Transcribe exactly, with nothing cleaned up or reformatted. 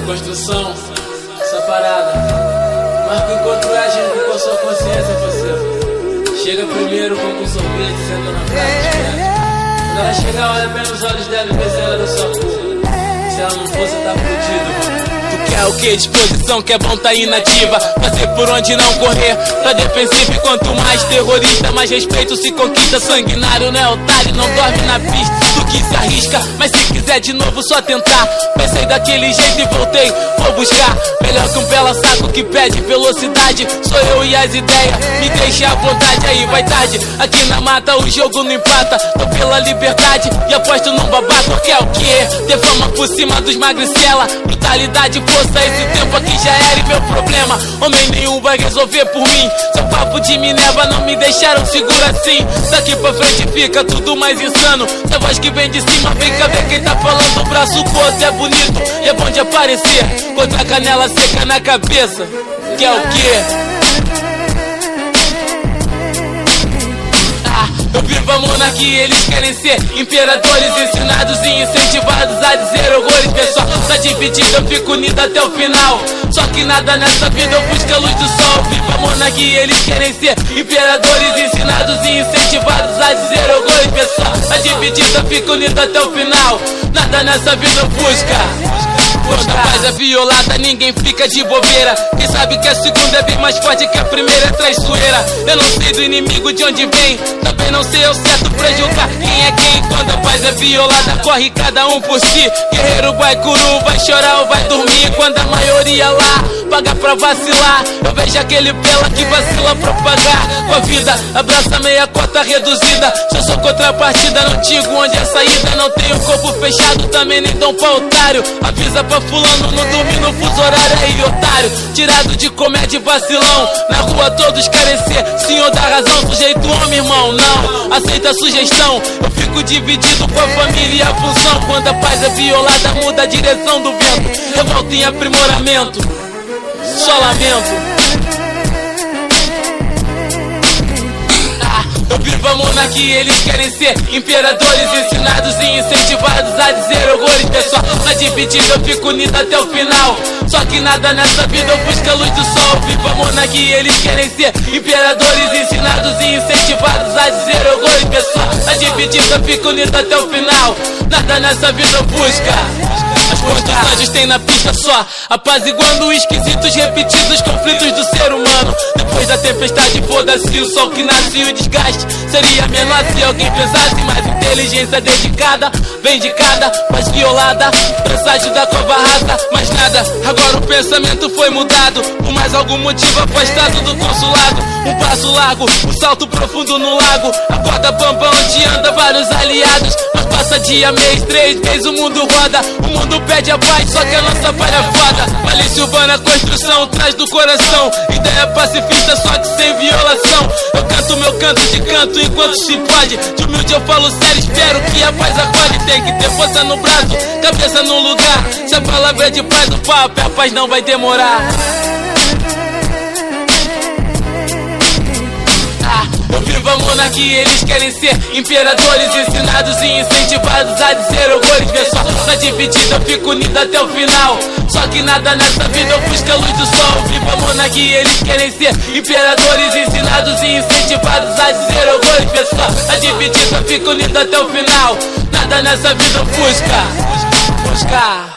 construção, essa parada. Mas que encontro é agindo com sua consciência, parceiro. Chega primeiro com um sorvete, senta na praia. Quando ela chegar, olha bem nos olhos dela e vê se ela é da sua cor. Se ela não fosse, tá fudido, mano. Quer o que? Disposição que é bom tá inativa. Fazer por onde não correr, tá defensivo. E quanto mais terrorista, mais respeito se conquista. Sanguinário não é otário, não dorme na pista. Tu que se arrisca, mas se quiser de novo só tentar. Pensei daquele jeito e voltei, vou buscar. Melhor que um pela saco que pede velocidade. Sou eu e as ideias, me deixa à vontade. Aí vai tarde, aqui na mata o jogo não empata. Tô pela liberdade e aposto num babaco. Que é o que? Ter fama por cima dos magricela. Brutalidade, força, esse tempo aqui já era e meu problema. Homem nenhum vai resolver por mim. Seu papo de Minerva não me deixaram seguro assim. Daqui pra frente fica tudo mais insano. Essa voz que vem de cima, vem cá ver quem tá falando. O braço curto é bonito e é bom de aparecer. Contra a canela seca na cabeça. Que é o quê? Eu vivo a monarquia, eles querem ser imperadores, ensinados e incentivados a dizer horrores. Pessoal, tá dividido, eu fico unido até o final. Só que nada nessa vida eu busco a luz do sol. Vivo a monarquia, eles querem ser imperadores, ensinados e incentivados a dizer horrores. Pessoal, tá dividido, eu fico unido até o final. Nada nessa vida eu busco. Quando a paz é violada, ninguém fica de bobeira. Quem sabe que a segunda é bem mais forte que a primeira é traiçoeira. Eu não sei do inimigo de onde vem, também não sei o certo pra julgar quem é quem. Quando a paz é violada, corre cada um por si. Guerreiro vai curu, vai chorar ou vai dormir. Quando a maioria lá paga pra vacilar, eu vejo aquele pela que vacila pra pagar. Com a vida, abraça meia cota reduzida. Se eu sou contrapartida, não digo onde é a saída. Não tenho corpo fechado, também nem dom pra otário. Avisa pra fulano, não dormir no fuso horário aí, otário. Tirado de comédia e vacilão. Na rua todos querem ser senhor da razão. Sujeito homem, irmão, não aceita a sugestão. Eu fico dividido com a família e a função. Quando a paz é violada, muda a direção do vento. Revolta em aprimoramento, só lamento. Eu vivo a monarquia, eles querem ser imperadores, ensinados e incentivados a dizer horrores. Pessoal, tá dividido, eu fico unido até o final. Só que nada nessa vida eu busco a luz do sol. Vivo a monarquia, eles querem ser imperadores, ensinados e incentivados a dizer horrores. Pessoal, tá dividido, eu fico unido até o final. Nada nessa vida eu busco. As quantos tem na pista só, apaziguando os esquisitos repetidos conflitos do ser humano. Depois da tempestade, foda-se o sol que nasce e o desgaste seria menor se alguém pensasse. Mais inteligência dedicada, vem de cada mais violada, presságio da cova rasa. Mais nada, agora o pensamento foi mudado. Por mais algum motivo afastado do consulado. Um passo largo, um salto profundo no lago. A corda bamba onde anda vários aliados. Mas passa dia, mês, três meses o mundo roda. O mundo pede a paz, só que a nossa palha é foda. Malícia urbana, construção, traz do coração. Ideia pacifista, só que sem violação. Eu canto meu canto de canto enquanto se pode. De humilde eu falo sério, espero que a paz acorde. Tem que ter força no braço, cabeça no lugar. Se a palavra é de paz, o papo é a paz, não vai demorar. Eu vivo a monarquia, eles querem ser imperadores, ensinados e incentivados a dizer horrores. Pessoal, tá dividido, eu fico unido até o final. Só que nada nessa vida eu busco a luz do sol. Vivo a monarquia, eles querem ser imperadores, ensinados e incentivados a dizer horrores. Pessoal, tá dividido, eu fico unido até o final. Nada nessa vida eu busco. Buscar.